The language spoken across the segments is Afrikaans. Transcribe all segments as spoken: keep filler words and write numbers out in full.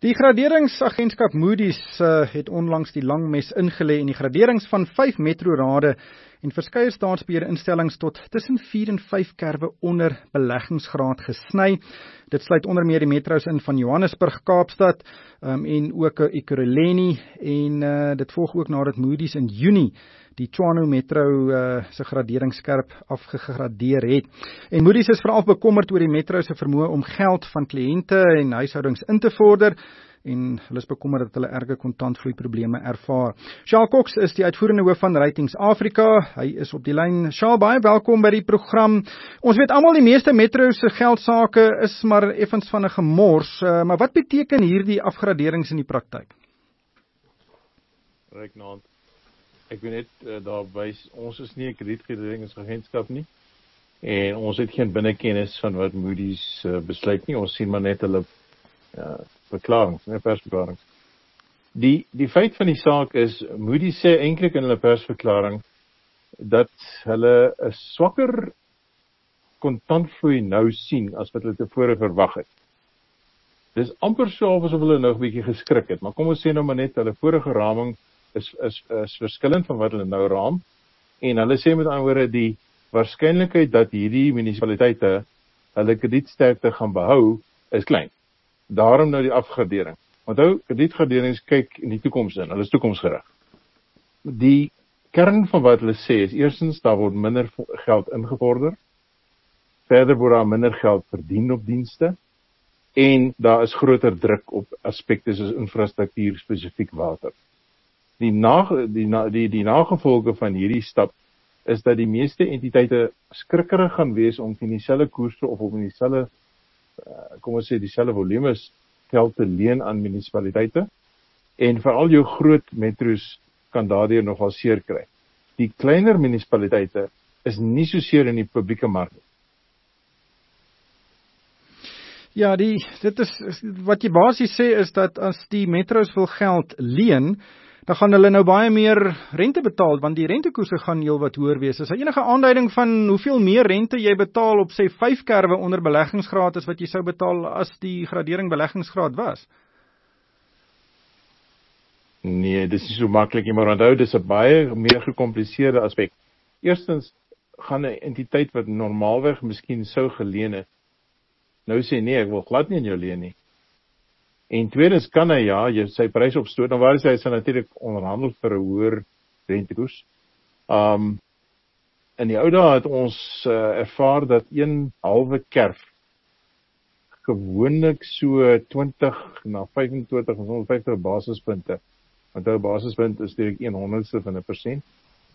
Die graderingsagentskap Moody's uh, het onlangs die lang mes ingelê en die graderings van vyf metrorade en verskeie staatsbeheerinstellings tot tussen vier en vyf kerwe onder beleggingsgraad gesny. Dit sluit onder meer die metros in van Johannesburg, Kaapstad um, en ook Ekurhuleni en uh, dit volg ook nadat Moody's in Junie die Tshwane Metro uh, se gradering skerp afgegradeer het. En Moody's is veral bekommerd oor die metro se vermoë om geld van kliënte en huishoudings in te vorder en hulle is bekommerd dat hulle erge kontantvloei probleme ervaar. Charles Cox is die uitvoerende hoof van Ratings Afrika. Hy is op die lyn. Charles, baie welkom by die program. Ons weet almal die meeste metro se geldsaake is maar effens van 'n gemors, uh, maar wat beteken hierdie afgraderings in die praktyk? Regnant. Ek wil net uh, daar wys, ons is nie 'n kredietgraderingsagentskap nie en ons het geen binnekennis van wat Moody's uh, besluit nie. Ons sien maar net hulle uh, verklarings, nie persverklarings. Die die feit van die saak is Moody's sê eintlik in hulle persverklaring dat hulle 'n swakker kontantvloei nou sien as wat hulle tevore verwag het. Dis amper so asof hulle nou 'n bietjie geskrik het, maar kom ons sê nou maar net hulle vorige raming Is, is, is verskillend van wat hulle nou raam, en hulle sê met ander woorde die waarskynlikheid dat hierdie munisipaliteite hulle kredietsterkte gaan behou, is klein. Daarom nou die afgradering. Onthou, kredietgraderings kyk in die toekoms in, hulle is toekomsgerig. Die kern van wat hulle sê is, eerstens, daar word minder geld ingevorder, verder word daar minder geld verdien op dienste, en daar is groter druk op aspekte soos infrastruktuur, spesifiek water. Die, na, die, die, die nagevolge van hierdie stap is dat die meeste entiteite skrikkerig gaan wees om in dieselfde koerse of om in dieselfde, uh, kom ons sê, dieselfde volumes geld te leen aan munisipaliteite en veral jou groot metros kan daardeur nogal seer kry. Die kleiner munisipaliteite is nie so seer in die publieke mark. Ja, die, dit is, wat jy basies sê is dat as die metros wil geld leen, dan gaan hulle nou baie meer rente betaal, want die rentekoerse gaan heel wat hoër wees. Is daar enige aanduiding van hoeveel meer rente jy betaal op sê vyf kerwe onder beleggingsgraad as wat jy sou betaal as die gradering beleggingsgraad was? Nee, dis nie so maklik nie, maar onthou, dis 'n baie meer gekompliseerde aspek. Eerstens gaan 'n entiteit wat normaalweg miskien sou geleen het, nou sê nee, ek wil glad nie in jou leen nie. En tweedens kan hy ja, jy sy prys opstoot, dan waar is hy sy natuurlik onderhandel vir 'n hoër rentekoers. Um, in die ou dae het ons uh, ervaar dat een halwe kerf gewoonlik so twintig na vyfentwintig of honderdvyftig basispunte, want 'n basispunt is direk een honderdste van 'n persent,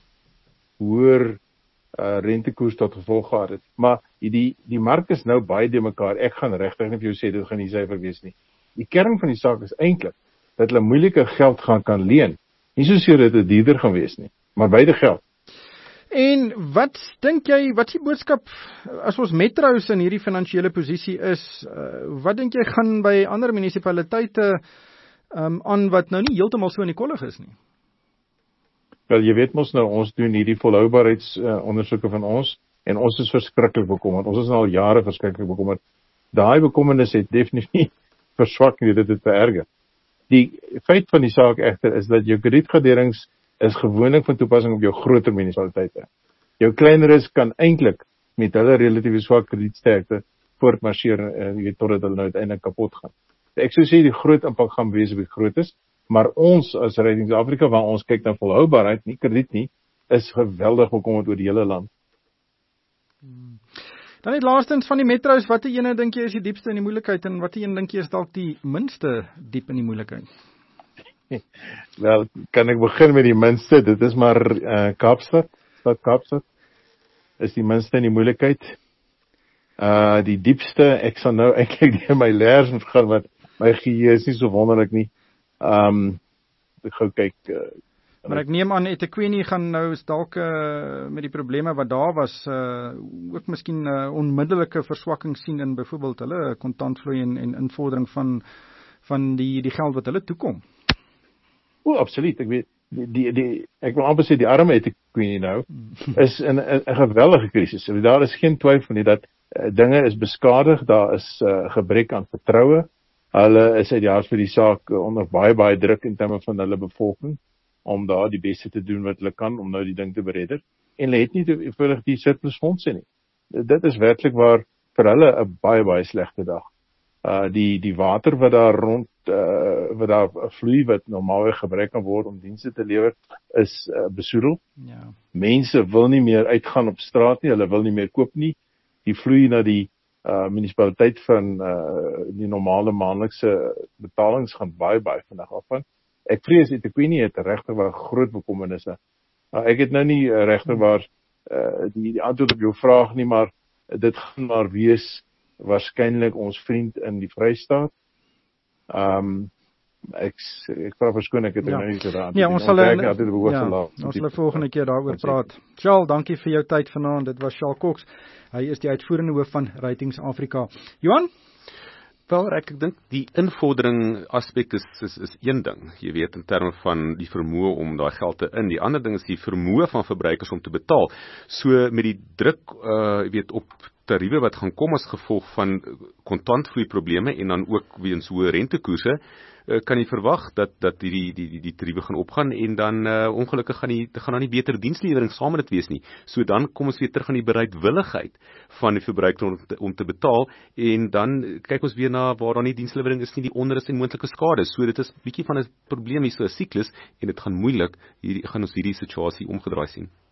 hoër uh, rentekoers tot gevolg gehad het. Maar die, die mark is nou baie de mekaar, ek gaan regtig nie vir jou sê, dit gaan nie syfer wees nie. Die kern van die saak is eintlik dat hulle moeilike geld gaan kan leen. Nie soseer dat dit duurder gaan wees nie, maar beide geld. En wat dink jy, wat is die boodskap as ons metros in hierdie finansiële posisie is, uh, wat dink jy gaan by ander munisipaliteite um, aan wat nou nie heeltemal so in die kollig is nie? Wel, jy weet mos nou, ons doen hierdie volhoubaarheidsondersoeke uh, van ons, en ons is verskriklik bekommerd. Ons is al jare verskriklik bekommerd. Daai bekommernis het definitief verswak nie, dit het vererger. Die feit van die saak egter is dat jou kredietgraderings is gewoonlik van toepassing op jou groter munisipaliteite. Jou kleineres kan eintlik met hulle relatief swak kredietsterkte voortmarseer en jy weet totdat hulle nou uiteindelik kapot gaan. Ek sou sê die groot impak gaan wees op die grootes, maar ons as Ratings Afrika, waar ons kyk na volhoubaarheid, nie krediet nie, is geweldig bekommerd oor die hele land. Hmm. Dan net laastens van die metros, watter ene dink jy is die diepste in die moeilikheid en watter een dink jy is dalk die minste diep in die moeilikheid? Wel, kan ek begin met die minste, dit is maar uh, Kaapstad, stad Kaapstad, is die minste in die moeilikheid. Uh, die diepste, ek sal nou eintlik deur my leers moet gaan, want my geheue is nie so wonderlik nie. Um, ek gou kyk... Uh, Maar ek neem aan, eThekwini gaan nou dalk uh, met die probleme wat daar was, uh, ook miskien uh, onmiddellike verswakking sien in byvoorbeeld hulle kontantvloei en, en invordering van, van die, die geld wat hulle toekom. O, absoluut. Ek weet, die, die, die, ek wil amper sê, die arme eThekwini nou, is in 'n geweldige krisis. Daar is geen twyfel nie dat uh, dinge is beskadig, daar is uh, gebrek aan vertroue. Hulle is uit die hart vir die saak onder baie baie druk in terme van hulle bevolking om daar die beste te doen wat hulle kan om nou die ding te beredder. En hulle het nie eenvoudig die surplus fondse nie. Dit is werklik waar vir hulle 'n baie baie slegte dag. Uh die die water wat daar rond uh wat daar vloei wat normaalweg gebruik kan word om dienste te lewer is uh, besoedel. Ja. Mense wil nie meer uitgaan op straat nie, hulle wil nie meer koop nie. Die vloei na die uh munisipaliteit van uh die normale maandelikse betalings gaan baie baie vinnig afgaan. Ek vrees eThekwini het regtig waar groot bekommernisse. Uh, ek het nou nie uh, regtig waar uh, die die antwoord op jou vraag nie, maar dit gaan maar wees waarskynlik ons vriend in die Vrystaat. Ehm um, ek ek vra verskoning ek het ja. nou nie gedaan. Ja, ons sal altyd behoort ja, te laat. ons sal volgende keer daaroor praat. Charles, dankie vir jou tyd vanaand. Dit was Charles Cox. Hy is die uitvoerende hoof van Ratings Afrika. Johan? Wel, ek, ek dink die invordering aspek is, is is een ding, jy weet, in terme van die vermoë om daai geld te in. Die ander ding is die vermoë van verbruikers om te betaal. So met die druk, uh, jy weet, op tariewe wat gaan kom as gevolg van kontantvloei probleme en dan ook weens hoë rentekoerse, uh, kan jy verwag dat dat die die die die tariewe gaan opgaan en dan uh, ongelukkig gaan die gaan dan nie beter dienslewering saam met dit wees nie. So dan kom ons weer terug aan die bereidwilligheid van die verbruiker om te, om te betaal en dan kyk ons weer na waar daar nie dienslewering is nie, die onderus en moontlike skade. So dit is bietjie van 'n probleem hier, so 'n siklus en dit gaan moeilik hierdie gaan ons hierdie situasie omgedraai sien.